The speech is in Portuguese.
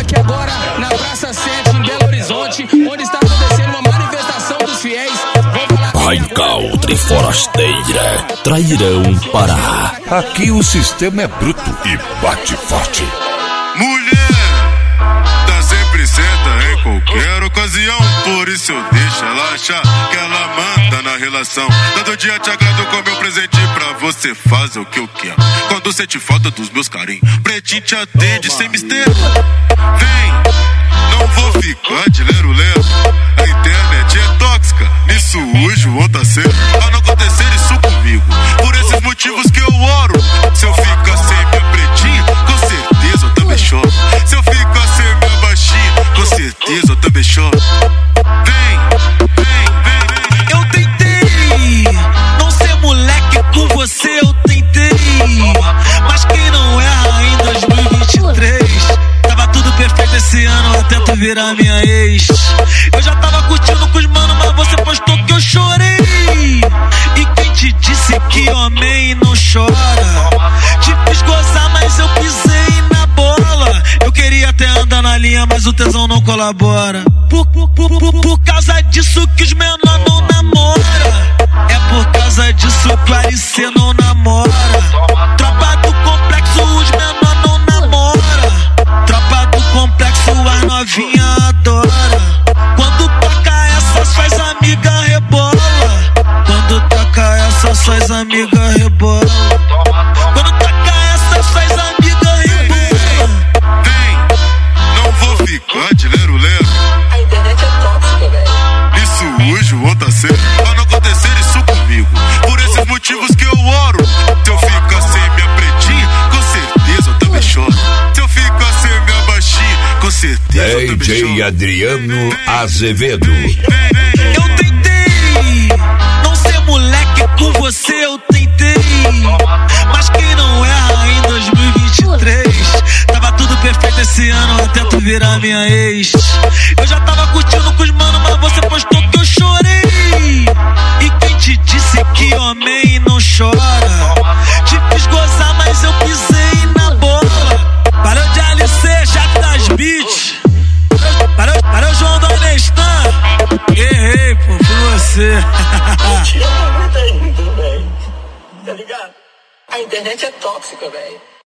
aqui agora na Praça 7, em Belo Horizonte, onde está acontecendo uma manifestação dos fiéis. Raical Triforasteira, Trairão Pará. Aqui o sistema é bruto e bate forte. Mulher, tá sempre certa em qualquer ocasião. Por isso eu deixo ela achar que ela manda na relação. Todo dia te agrado com meu presente pra você fazer o que eu quero. Quando sente falta dos meus carinhos, pretinho te atende sem mistério. Vem, não vou ficar de lero-lero. A internet é tóxica, nisso hoje o outro tá certo. Pra não acontecer isso comigo, por esses motivos que eu oro. Se eu ficar sem minha pretinha, com certeza eu também choro. Se eu ficar sem minha baixinha, com certeza eu também choro. Vem, vem, vem, vem. Eu tentei não ser moleque com você, eu tentei. Mas quem não erra em 2023? Tava tudo perfeito esse ano, eu tento virar minha ex. Eu já tava curtindo com os manos, mas você postou que eu chorei. E quem te disse que homem não chora? Te fiz gozar, mas eu pisei na bola. Eu queria até andar na linha, mas o tesão não colabora. Por causa disso que os menores não namoram. É por causa disso que o Aricê não namora. Tropa do complexo, os menores não namora. Tropa do complexo, as novinha adora. Quando toca essa, suas amigas rebola. Quando toca essa, suas amigas rebola. Quando toca essa, suas amigas rebola. Vem, não vou ficar de lero-lero. A internet é tóxica, velho. Isso hoje o outro tá certo. Pra não acontecer isso comigo, por esses motivos que eu oro. Se eu ficar sem minha pretinha, com certeza eu também choro. Se eu ficar sem minha baixinha, com certeza eu também choro. DJ Adriano Azevedo. Eu tentei não ser moleque com você, eu tentei. Mas quem não erra em 2023? Tava tudo perfeito esse ano, eu tento virar minha ex. Eu já tava curtindo com os manos, mas você postou que eu chorei. E quem te disse que homem não chora? Te fiz gozar, mas eu pisei na bola. Parou de LC, chato das beats. Parou João da Nestan. Errei, pô, por você. Mentira, não aguenta ainda, velho. Tá ligado? A internet é tóxica, velho.